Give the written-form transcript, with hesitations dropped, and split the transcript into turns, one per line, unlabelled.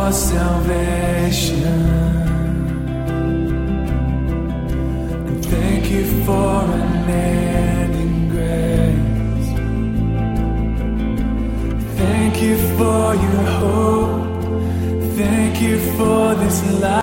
your salvation. And thank you for unending grace. Thank you for your hope. Thank you for this life.